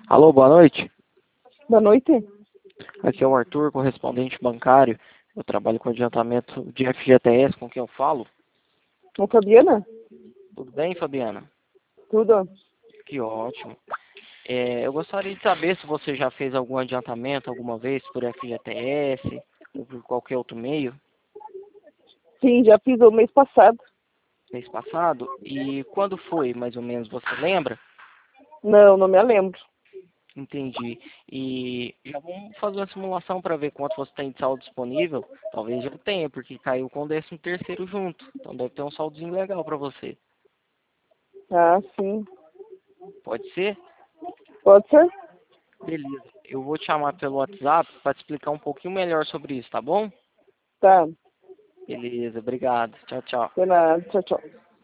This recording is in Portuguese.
Alô, boa noite. Boa noite. Aqui é o Arthur, correspondente bancário. Eu trabalho com adiantamento de FGTS, com quem eu falo. Ô, Fabiana? Tudo bem, Fabiana? Tudo? Que ótimo. Eu gostaria de saber se você já fez algum adiantamento alguma vez por FGTS ou por qualquer outro meio, Sim, já fiz o mês passado. mês passado. E quando foi, mais ou menos, você lembra? Não me lembro. Entendi. E já vamos fazer uma simulação para ver quanto você tem de saldo disponível. Talvez já tenha, porque caiu com o 13º junto. Então deve ter um saldozinho legal para você. Ah, sim. Pode ser? Pode ser? Beleza. Eu vou te chamar pelo WhatsApp para te explicar um pouquinho melhor sobre isso, tá bom? Tá. Beleza, obrigado. Tchau, tchau. De nada. Tchau, tchau.